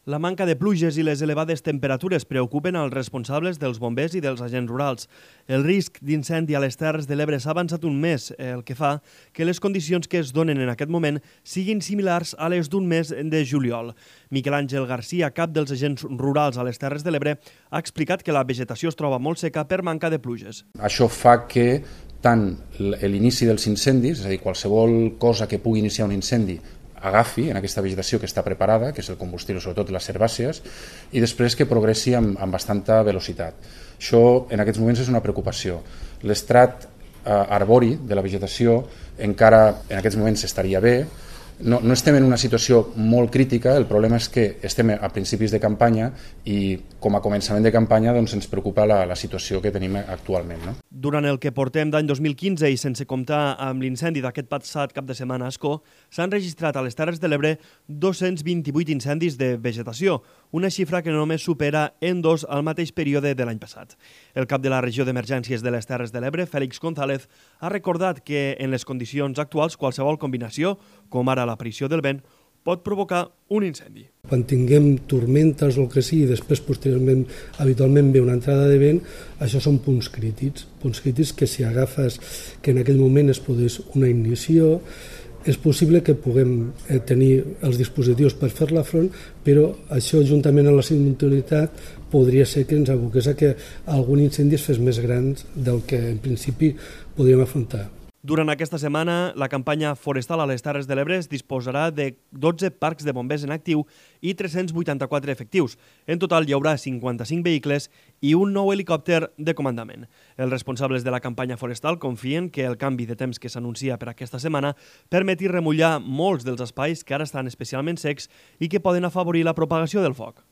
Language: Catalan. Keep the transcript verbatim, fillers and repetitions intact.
La manca de pluges i les elevades temperatures preocupen als responsables dels bombers i dels agents rurals. El risc d'incendi a les Terres de l'Ebre s'ha avançat un mes, el que fa que les condicions que es donen en aquest moment siguin similars a les d'un mes de juliol. Miquel Àngel Garcia, cap dels agents rurals a les Terres de l'Ebre, ha explicat que la vegetació es troba molt seca per manca de pluges. Això fa que tant l'inici dels incendis, és a dir, qualsevol cosa que pugui iniciar un incendi, agafi en aquesta vegetació que està preparada, que és el combustible, sobretot les herbàcies, i després que progressi amb, amb bastanta velocitat. Això en aquests moments és una preocupació. L'estrat eh, arbori de la vegetació encara en aquests moments estaria bé. No, no estem en una situació molt crítica, el problema és que estem a principis de campanya i com a començament de campanya doncs, ens preocupa la, la situació que tenim actualment. No? Durant el que portem d'any dos mil quinze i sense comptar amb l'incendi d'aquest passat cap de setmana a Ascó, s'han registrat a les Terres de l'Ebre dos-cents vint-i-vuit incendis de vegetació, una xifra que només supera en dos al mateix període de l'any passat. El cap de la regió d'emergències de les Terres de l'Ebre, Félix González, ha recordat que en les condicions actuals qualsevol combinació, com ara l'aparició del vent, pot provocar un incendi. Quan tinguem tormentes o el que sigui, després posteriorment habitualment ve una entrada de vent, això són punts crítics, punts crítics que si agafes que en aquell moment es produeix una ignició, és possible que puguem tenir els dispositius per fer-la front, però això juntament amb la simultaneïtat podria ser que ens aboqués a que algun incendi es fes més gran del que en principi podríem afrontar. Durant aquesta setmana, la campanya forestal a les Terres de l'Ebre es disposarà de dotze parcs de bombers en actiu i tres-cents vuitanta-quatre efectius. En total hi haurà cinquanta-cinc vehicles i un nou helicòpter de comandament. Els responsables de la campanya forestal confien que el canvi de temps que s'anuncia per aquesta setmana permeti remullar molts dels espais que ara estan especialment secs i que poden afavorir la propagació del foc.